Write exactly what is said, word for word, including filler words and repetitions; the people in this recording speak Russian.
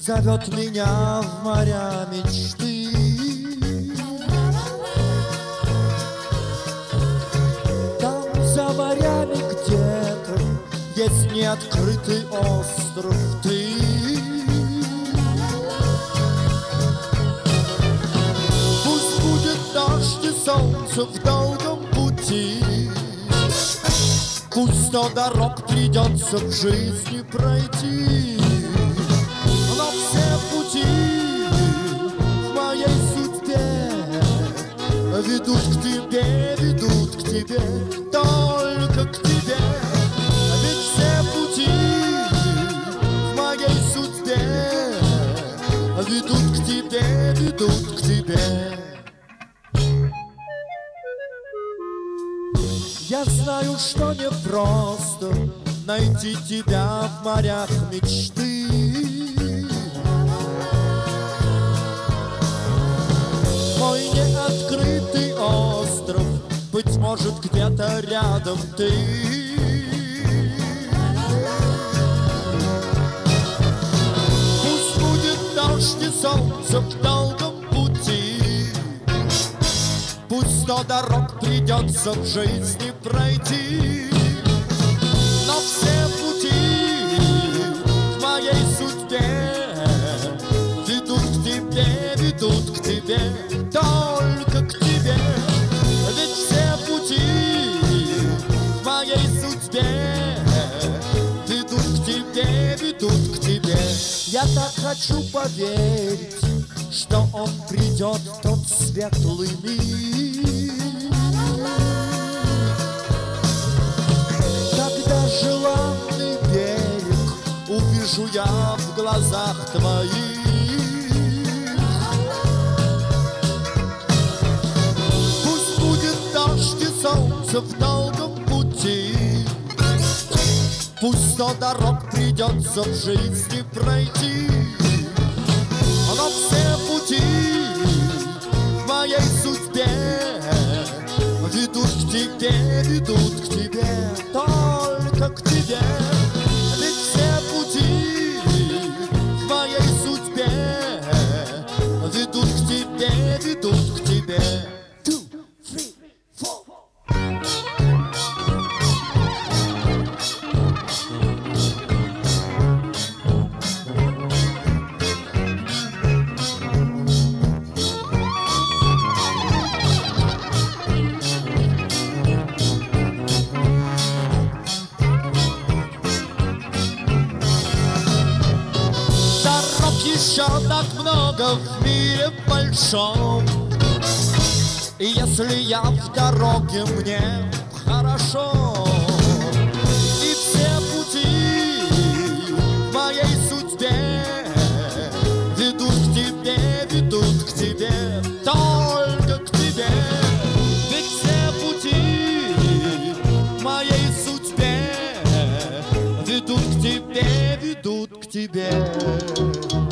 зовет меня в моря мечты. Там за морями где-то есть неоткрытый остров ты. Пусть будет дождь и солнце в долгом пути, пусть сто дорог придется в жизни пройти, но все пути в моей судьбе ведут к тебе, ведут к тебе, только к тебе. Ведь все пути в моей судьбе ведут к тебе, ведут к тебе. Я знаю, что непросто найти тебя в морях мечты. Мой неоткрытый остров, быть может, где-то рядом ты. Пусть будет дождь и солнце в долгом пути, пусть сто дорог придется в жизни пройти, но все пути в моей судьбе ведут к тебе, ведут к тебе, только к тебе. Ведь все пути в моей судьбе ведут к тебе, ведут к тебе. Я так хочу поверить, что он придет в тот светлый миг, когда желанный берег увижу я в глазах твоих. Пусть будет дождь и солнце в долгом пути, пусть сто дорог придется в жизни пройти, но все пути в моей судьбе ведут к тебе, ведут к тебе, только к тебе. Ведь все пути в моей судьбе ведут к тебе, ведут к тебе. Two, three, four. Еще так много в мире большом, и если я в дороге, мне хорошо. И все пути в моей судьбе ведут к тебе, ведут к тебе, только к тебе. Ведь все пути в моей судьбе ведут к тебе, ведут к тебе.